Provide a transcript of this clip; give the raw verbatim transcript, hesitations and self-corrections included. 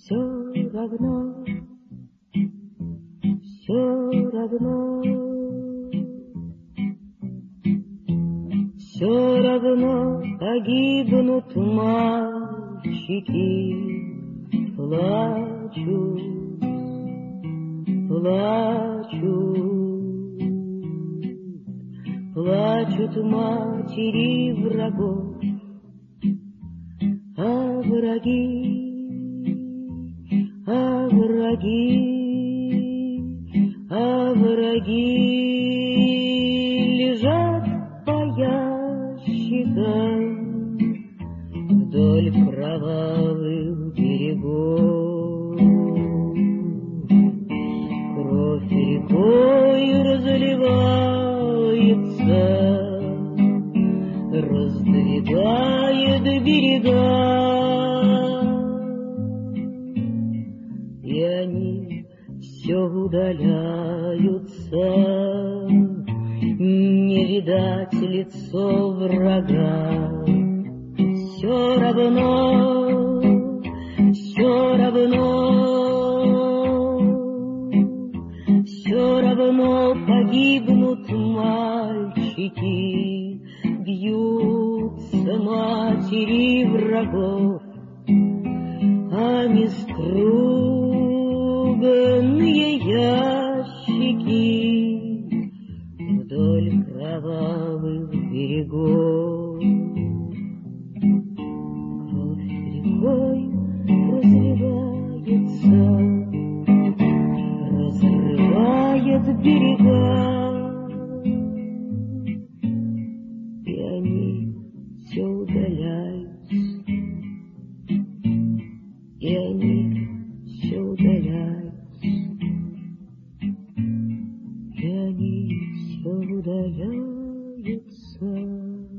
Все равно, все равно, все равно погибнут мальчики, плачут, плачут, плачут матери врагов, а враги, а враги, а враги лежат по ящикам вдоль кровавых берегов. Кровь рекой разливается, раздвигает берега, и они все удаляются, не видать лицо врага. Все равно, все равно, все равно погибнут мальчики, бьются матери врагов, а нескруганные ящики вдоль кровавых берегов. Кровь рекой разливается, разрывает берега, и они все удаляются, и они все удаляются, и они все удаляются.